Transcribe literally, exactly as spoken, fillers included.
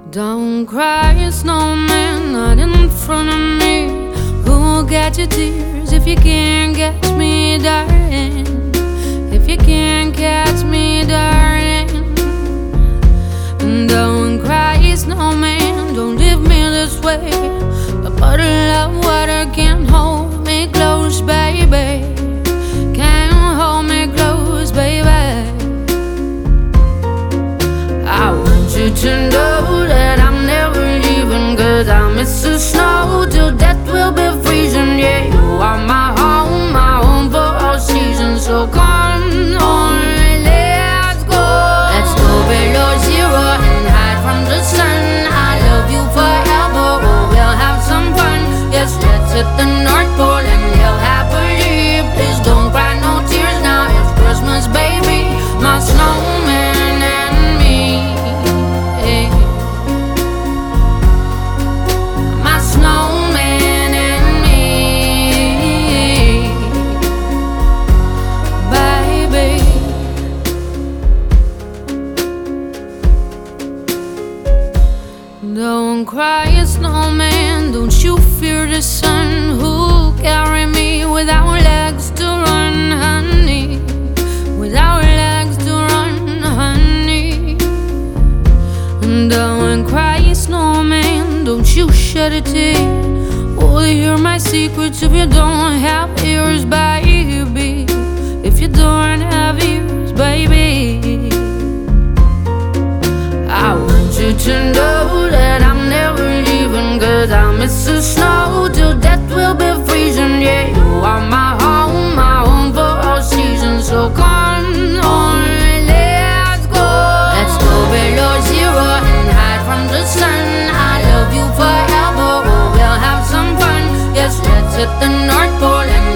Don't cry, snowman, not in front of me. Who'll get your tears if you can't catch me, darling? If you can't catch me, darling. Don't cry, snowman, don't leave me this way. A bottle of water can't hold me close, baby. Can't hold me close, baby. I want you to know that I'm never leaving, 'cause I miss the snow till death will be freezing. Yeah, you are my home, my home for all seasons. So come on, let's go. Let's go below zero and hide from the sun. I love you forever, oh, we'll have some fun. Yes, let's hit the North Pole and live happily. Please don't cry no tears now, it's Christmas, baby. My snowman and me, hey. My snowman and me, baby. Don't cry, snowman, don't you fear the sun. Who'll carry me without legs to run, honey? Without legs to run, honey. Don't cry, snowman, don't you shed a tear. Oh, hear my secrets if you don't have ears, baby. If you don't have ears, baby. I want you to know that I'm never leaving, 'cause I miss the snow till death will be freezing. Yeah, you are my home, my home for all seasons. So come on, let's go. Let's go below zero and hide from the sun. I love you forever, oh, we'll have some fun. Yes, let's hit the North Pole and